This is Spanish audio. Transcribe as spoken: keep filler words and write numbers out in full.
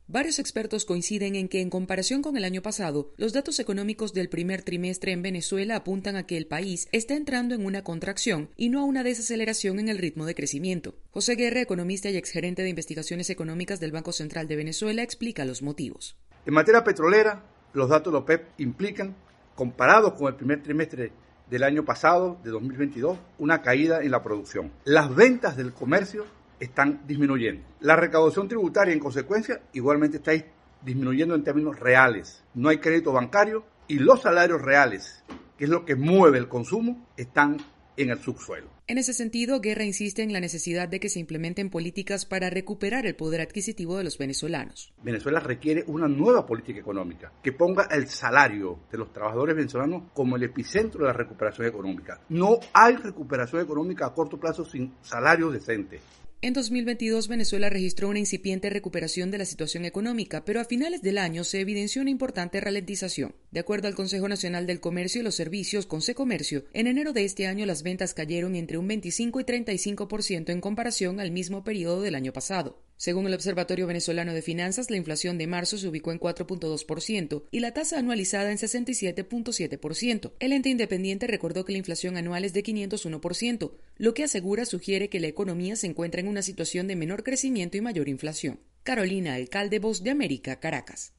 Varios expertos coinciden en que, en comparación con el año pasado, los datos económicos del primer trimestre en Venezuela apuntan a que el país está entrando en una contracción y no a una desaceleración en el ritmo de crecimiento. José Guerra, economista y exgerente de investigaciones económicas del Banco Central de Venezuela, explica los motivos. En materia petrolera, los datos de la OPEP implican, comparados con el primer trimestre del año pasado, de dos mil veintidós, una caída en la producción. Las ventas del comercio están disminuyendo. La recaudación tributaria, en consecuencia, igualmente está disminuyendo en términos reales. No hay crédito bancario y los salarios reales, que es lo que mueve el consumo, están en el subsuelo. En ese sentido, Guerra insiste en la necesidad de que se implementen políticas para recuperar el poder adquisitivo de los venezolanos. Venezuela requiere una nueva política económica que ponga el salario de los trabajadores venezolanos como el epicentro de la recuperación económica. No hay recuperación económica a corto plazo sin salarios decentes. En dos mil veintidós, Venezuela registró una incipiente recuperación de la situación económica, pero a finales del año se evidenció una importante ralentización. De acuerdo al Consejo Nacional del Comercio y los Servicios, Consecomercio, en enero de este año las ventas cayeron entre un veinticinco y treinta y cinco por ciento en comparación al mismo periodo del año pasado. Según el Observatorio Venezolano de Finanzas, la inflación de marzo se ubicó en cuatro punto dos por ciento y la tasa anualizada en sesenta y siete punto siete por ciento. El ente independiente recordó que la inflación anual es de quinientos uno por ciento, lo que asegura sugiere que la economía se encuentra en una situación de menor crecimiento y mayor inflación. Carolina Alcalde, Voz de América, Caracas.